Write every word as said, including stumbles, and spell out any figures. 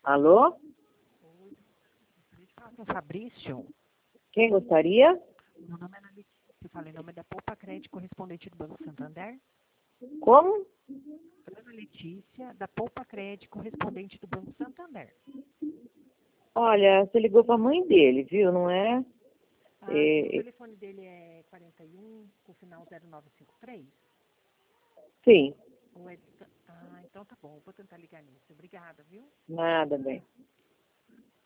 Alô? Deixa eu falar com o Fabrício. Quem gostaria? Meu nome é Ana Letícia. Eu falei em nome da Poupa Crédito, correspondente do Banco Santander. Como? Ana Letícia, da Poupa Crédito, correspondente do Banco Santander. Olha, você ligou para a mãe dele, viu? Não é? Ah, o É, telefone dele é quarenta e um, com o final zero nove cinco três? sim, Ou é... Ah, então tá bom. Vou tentar ligar nisso. Obrigada, viu? nada bem.